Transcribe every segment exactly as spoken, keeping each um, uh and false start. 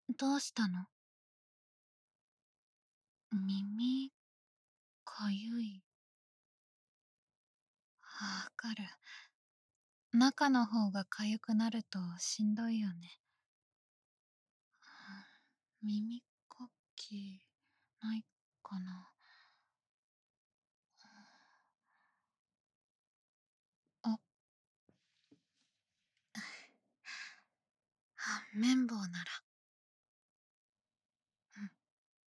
どうしたの？耳かゆい。わかる。中の方がかゆくなるとしんどいよね。耳かきないかな。あ、あ綿棒なら。うん。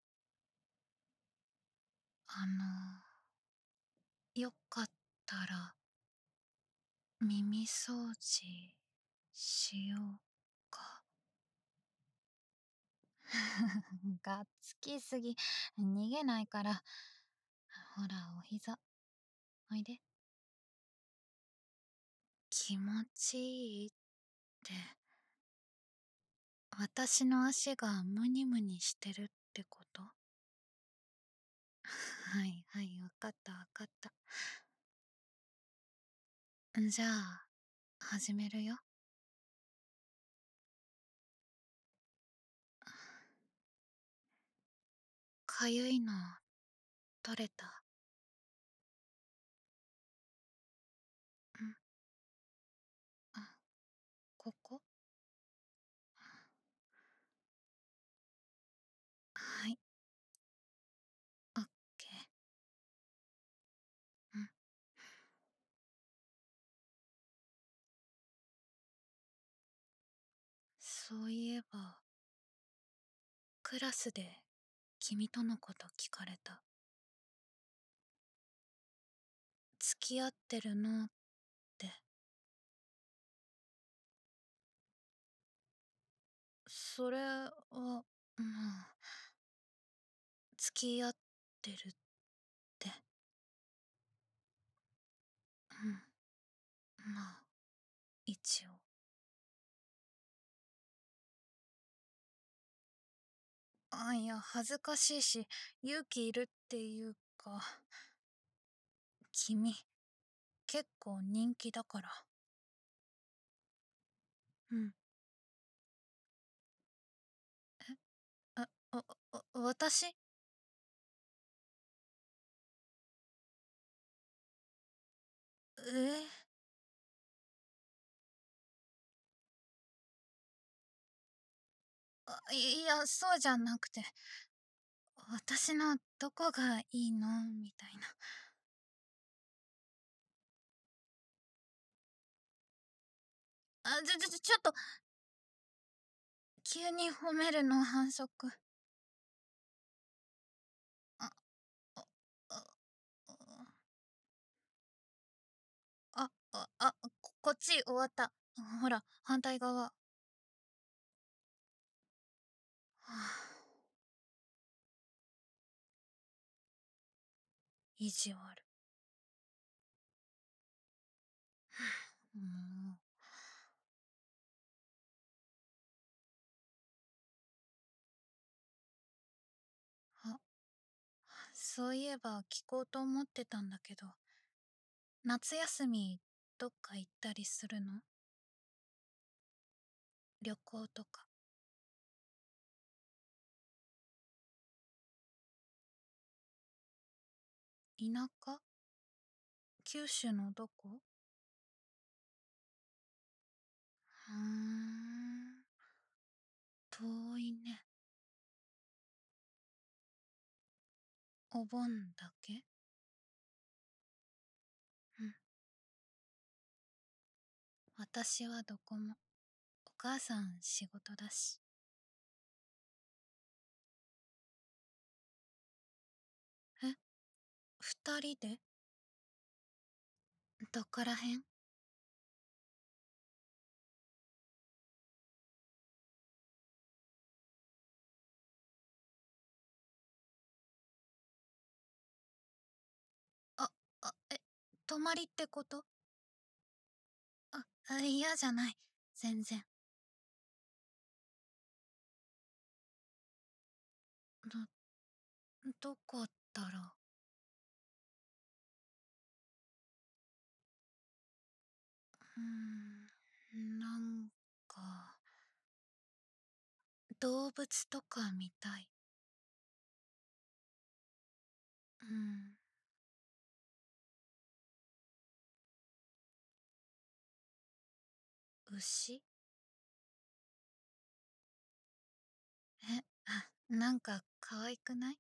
あの、よかったら耳掃除しようか。がっつきすぎ。逃げないから。ほら、お膝。おいで。気持ちいいって、私の足がムニムニしてるってこと？はいはい、わかったわかった。じゃあ、始めるよ。かゆいの、取れた？んあ、ここ？はい、オッケー。うん。そういえば、クラスで君とのこと聞かれた。付き合ってるのって。それは、まあ、付き合ってるって。うん、まあ、一応。あ、いや、恥ずかしいし、勇気いるっていうか、君、結構人気だから。うん。あ、あ、あ、私？え？あ、いいや、そうじゃなくて、私のどこがいいのみたいな。あ、ちょ、ちょ、ちょっと、急に褒めるの反則。あ、あ、あ、あ、あ、あ、ここっち終わった。ほら、反対側。はあ、意地悪。もう。あ、そういえば聞こうと思ってたんだけど、夏休みどっか行ったりするの？旅行とか。田舎？九州のどこ？ふーん、遠いね。お盆だけ？うん。私はどこも。お母さん仕事だし。え、二人で？どこらへん？あ、あ、え、泊まりってこと？あ、あ嫌じゃない。全然。ど、どこだろう。うーん、なんか、 動物とか見たい。うん。牛。え、あ、なんか可愛くない？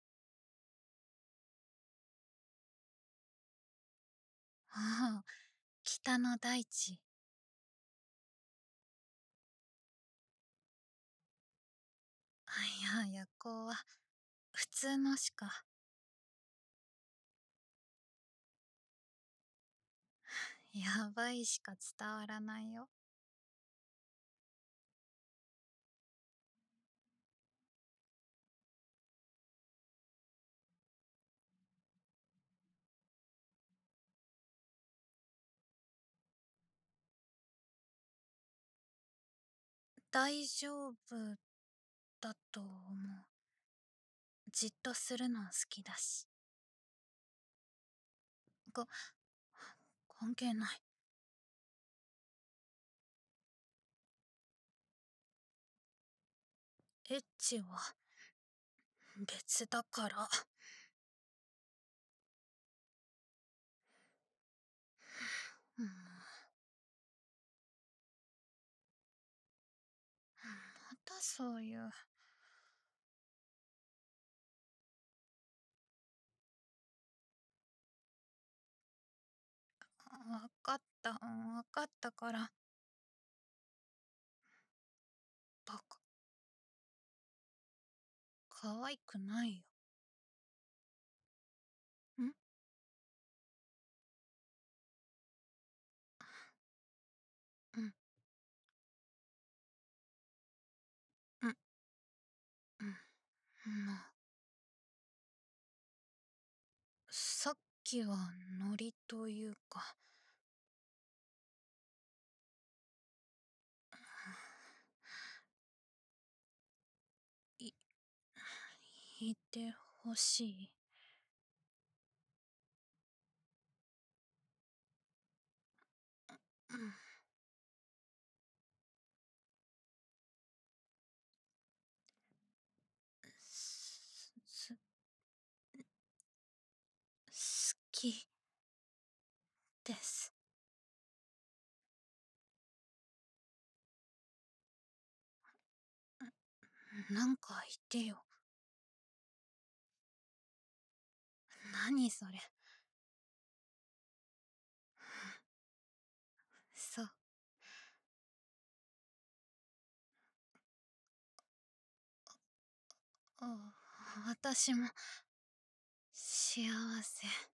ああ、北の大地。あ、いや、夜行は普通のしか。やばいしか伝わらないよ。大丈夫だと思う。じっとするの好きだし。か、関係ない。エッチは別だから。うん、またそういう。わかった、わかったから。バカ。可愛くないよ。ん。うん。うん。うん。まあ、さっきはノリというか。い、いてほしい。うん。す、す、好きです。なんか言ってよ。何それ。そう。あ、私も幸せ。